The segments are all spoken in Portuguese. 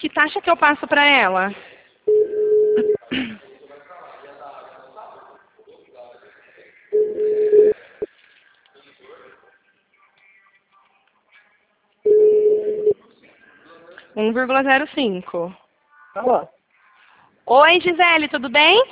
Que taxa que eu passo para ela? Um 1,05. Alô? Oi, Gisele, tudo bem?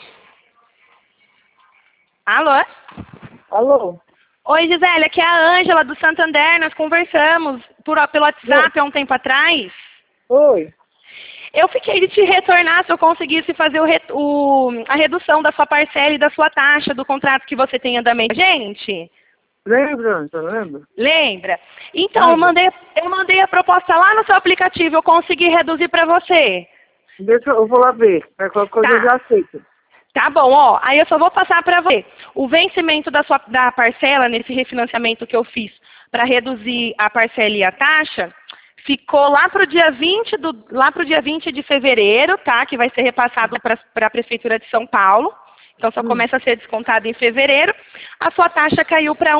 Alô? Alô? Oi, Gisele, aqui é a Ângela do Santander. Nós conversamos pelo WhatsApp há um tempo atrás. Oi? Eu fiquei de te retornar se eu conseguisse fazer a redução da sua parcela e da sua taxa do contrato que você tem em andamento. Gente, Lembra, você lembra? lembra? Então, eu mandei a proposta lá no seu aplicativo. Eu consegui reduzir para você. Deixa eu vou lá ver. Qualquer coisa eu já aceito. Tá bom, ó. Aí eu só vou passar para você. O vencimento da parcela nesse refinanciamento que eu fiz para reduzir a parcela e a taxa ficou lá para o dia 20 de fevereiro, tá? Que vai ser repassado para a Prefeitura de São Paulo. Então só começa a ser descontado em fevereiro. A sua taxa caiu para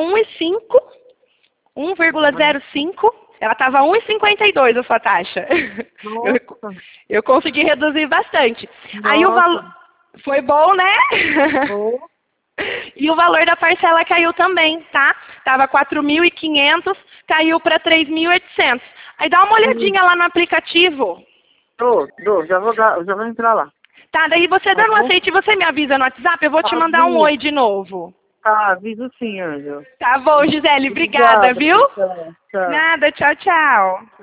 1,05. Ela estava 1,52 a sua taxa. Nossa. Eu consegui reduzir bastante. Aí o Nossa. valor foi bom, né? Oh. E o valor da parcela caiu também, tá? Tava 4.500, caiu para 3.800. Aí dá uma olhadinha lá no aplicativo. Já vou entrar lá. Tá, daí você Tá dando um bom? aceite, você me avisa no WhatsApp, eu vou te mandar um oi de novo. Tá, aviso sim, Ângela. Tá bom, Gisele, obrigada, viu? Tchau. Nada, tchau, tchau.